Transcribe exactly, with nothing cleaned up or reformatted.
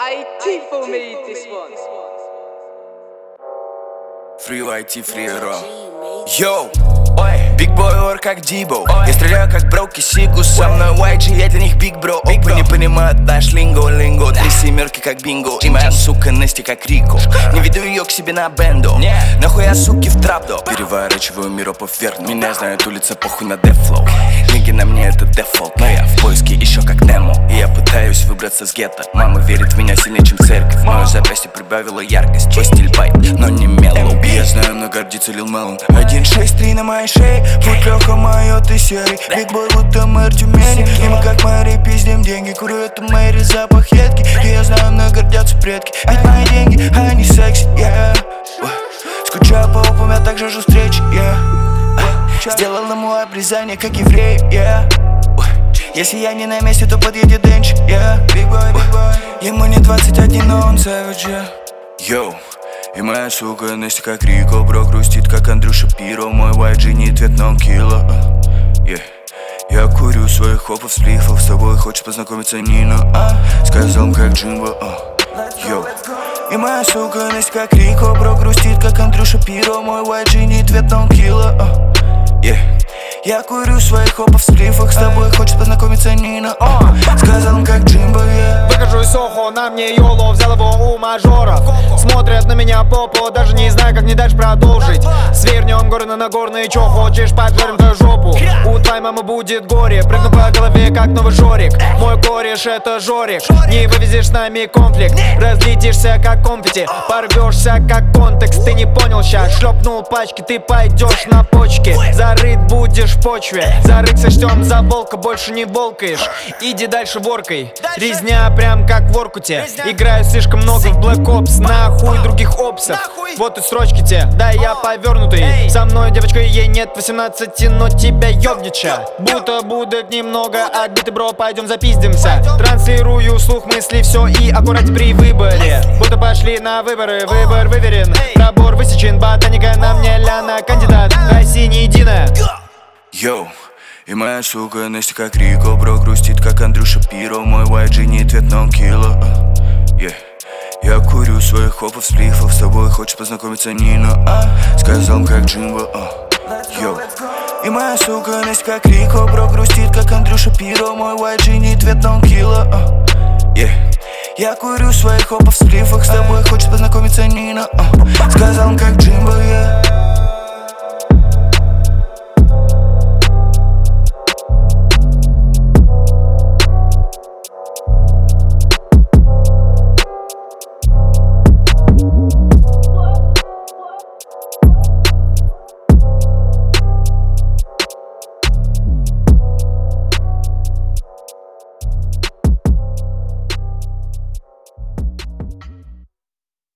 I T for me this one. Free вай ти, free raw. Йоу, ой, big boy or как Дибо. Я стреляю как Броуки Сигу. Со мной уай джи, я для них big bro. Опы не понимают наш линго, линго. Три семерки как бинго. И моя сука Настя как Рико. Не веду ее к себе на бенду. Нахуй я суки в трапдо. Переворачиваю миропов вверх. Меня знают улица, похуй на дефлоу. Книги на мне это дефолт. Но я в поиске еще как Немо. И я пытаюсь выбраться с гетто. Мама верит в меня сильнее, чем церковь. Мое запястье прибавило яркость. Твой стиль байт, но не меллоу. Я знаю, но гордится Лил Мелон. Один шесть три на моей шее. Путь лёха моё, ты серый. Биг бой, будто мэр Тюмени. И мы как мэри пиздим деньги. Курю эту мэри, запах едкий. И я знаю, но гордятся предки. Ведь мои деньги, они секси, yeah. Скучаю по опам, я так жажду встречи, yeah. Сделал ему обрезание, как еврей, yeah. Если я не на месте, то подъедет Денчик, yeah. Big boy, big boy. Ему не двадцать один, но он savage, yeah. Йоу, и моя сука Настя как Рико. Бро грустит, как Андрюша Пиро. Мой уай джи не ответ, но он кило, yeah. Я курю своих хопов, сплифов. С тобой хочет познакомиться Нина, а? Сказал как Джимбо, а? Йоу. И моя сука Настя как Рико. Бро грустит, как Андрюша Пиро. Мой уай джи не ответ, но он кило, а? Yeah. Я курю своих хопов в сплифах. С тобой хочет познакомиться Нина, а? Сказал как Джимбо, yeah. Выхожу из Сохо, на мне Йоло. Взял его у мажоров. Смотрят на меня попо, даже не знаю, как мне дальше продолжить. Свернем горы на Нагорный, чё хочешь, поджарим твою жопу. У твоей мамы будет горе. Прыгну по голове, как новый Жорик. Мой кореш это Жорик. Не вывезешь с нами конфликт. Разлетишься, как конфетти. Порвешься, как контекст. Ты не понял щас, шлепнул пачки. Ты пойдешь на почки. Зарыт будешь в почве. Зарыт сочтем за волка, больше не волкаешь. Иди дальше воркой. Резня прям как в Воркуте. Играю слишком много в Black Ops. Нахуй других опсов. Вот и строчки те, да я повернутый. Со мной девочка, ей нет восемнадцати, но тебя ёбнича. Будто будет немного отбитый, бро, пойдем запиздимся. Транслирую слух мыслей, все и аккурать при выборе. Будто пошли на выборы, выбор выверен. Пробор высечен, ботаника на мне ляна. Кандидат, Россия не единая. Йоу, и моя сука Настя как Рико. Бро грустит, как Андрюша Пиро. Мой уай джи не ответ, но он кило, yeah. Я курю своих хопов, сплифов. С тобой хочет познакомиться Нина, а? Сказал как Джимбо, а? Йоу. И моя сука Настя как Рико. Бро грустит, как Андрюша Пиро. Мой уай джи не ответ, но он кило, а? Yeah. Я курю своих хопов, сплифах. С тобой хочет познакомиться Нина, а? Сказал как Джимбо, yeah.